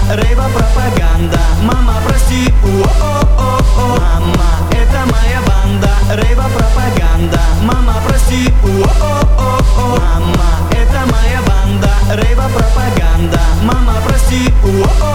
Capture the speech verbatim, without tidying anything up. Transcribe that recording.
рейва пропаганда. Мама, прости, о-о-о-о. Мама, это моя банда, рейва пропаганда. Мама, прости, о-о-о-о. Мама, это моя банда, рейва пропаганда. Мама, прости, о-о-о.